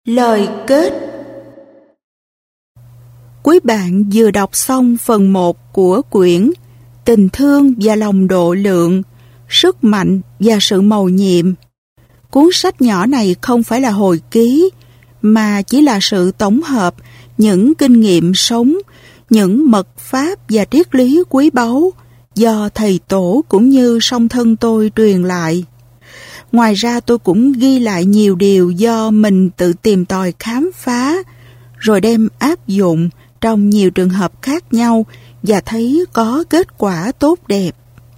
Lời kết. Quý bạn vừa đọc xong phần 1 của quyển Tình thương và lòng độ lượng, sức mạnh và sự mầu nhiệm. Cuốn sách nhỏ này không phải là hồi ký, mà chỉ là sự tổng hợp những kinh nghiệm sống, những mật pháp và triết lý quý báu do thầy tổ cũng như song thân tôi truyền lại. Ngoài ra tôi cũng ghi lại nhiều điều do mình tự tìm tòi khám phá, rồi đem áp dụng trong nhiều trường hợp khác nhau và thấy có kết quả tốt đẹp.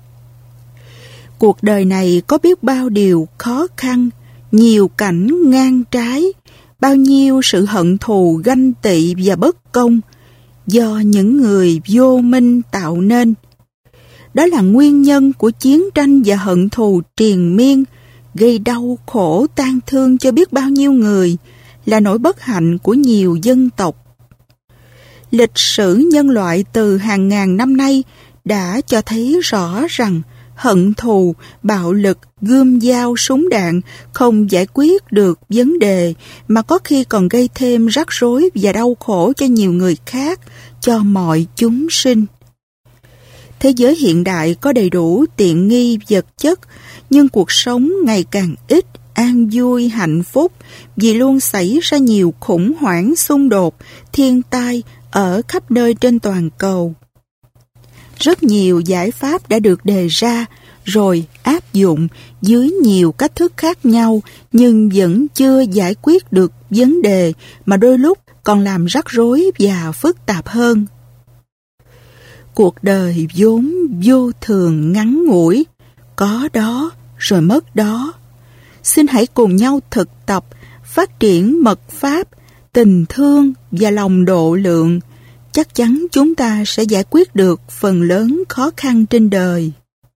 Cuộc đời này có biết bao điều khó khăn, nhiều cảnh ngang trái, bao nhiêu sự hận thù, ganh tị và bất công do những người vô minh tạo nên. Đó là nguyên nhân của chiến tranh và hận thù triền miên, gây đau khổ tang thương cho biết bao nhiêu người, là nỗi bất hạnh của nhiều dân tộc. Lịch sử nhân loại từ hàng ngàn năm nay đã cho thấy rõ rằng hận thù, bạo lực, gươm dao, súng đạn không giải quyết được vấn đề, mà có khi còn gây thêm rắc rối và đau khổ cho nhiều người khác, cho mọi chúng sinh. Thế giới hiện đại có đầy đủ tiện nghi vật chất, nhưng cuộc sống ngày càng ít an vui hạnh phúc vì luôn xảy ra nhiều khủng hoảng, xung đột, thiên tai ở khắp nơi trên toàn cầu. Rất nhiều giải pháp đã được đề ra rồi áp dụng dưới nhiều cách thức khác nhau, nhưng vẫn chưa giải quyết được vấn đề, mà đôi lúc còn làm rắc rối và phức tạp hơn. Cuộc đời vốn vô thường ngắn ngủi, có đó rồi mất đó. Xin hãy cùng nhau thực tập, phát triển mật pháp, tình thương và lòng độ lượng. Chắc chắn chúng ta sẽ giải quyết được phần lớn khó khăn trên đời.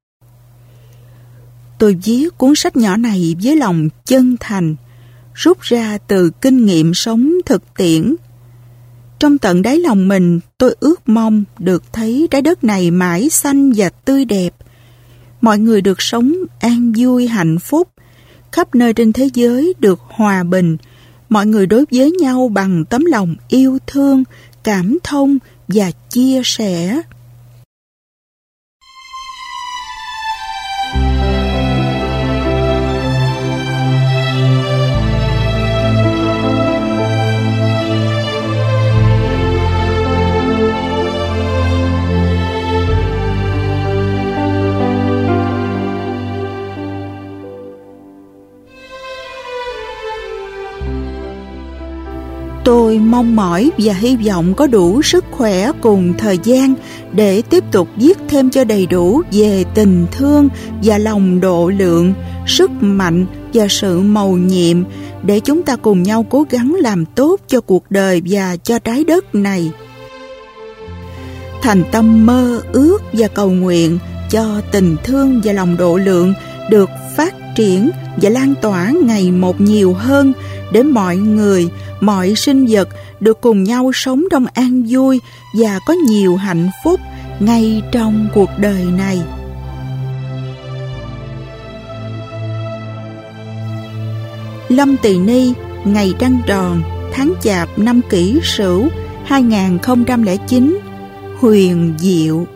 Tôi viết cuốn sách nhỏ này với lòng chân thành, rút ra từ kinh nghiệm sống thực tiễn. Trong tận đáy lòng mình, tôi ước mong được thấy trái đất này mãi xanh và tươi đẹp. Mọi người được sống an vui hạnh phúc, khắp nơi trên thế giới được hòa bình, mọi người đối với nhau bằng tấm lòng yêu thương, cảm thông và chia sẻ. Tôi mong mỏi và hy vọng có đủ sức khỏe cùng thời gian để tiếp tục viết thêm cho đầy đủ về tình thương và lòng độ lượng, sức mạnh và sự mầu nhiệm, để chúng ta cùng nhau cố gắng làm tốt cho cuộc đời và cho trái đất này. Thành tâm mơ ước và cầu nguyện cho tình thương và lòng độ lượng được phát triển và lan tỏa ngày một nhiều hơn, để mọi người, mọi sinh vật được cùng nhau sống trong an vui và có nhiều hạnh phúc ngay trong cuộc đời này. Lâm Tỳ Ni, ngày trăng tròn, tháng Chạp, năm Kỷ Sửu, 2009, huyền diệu.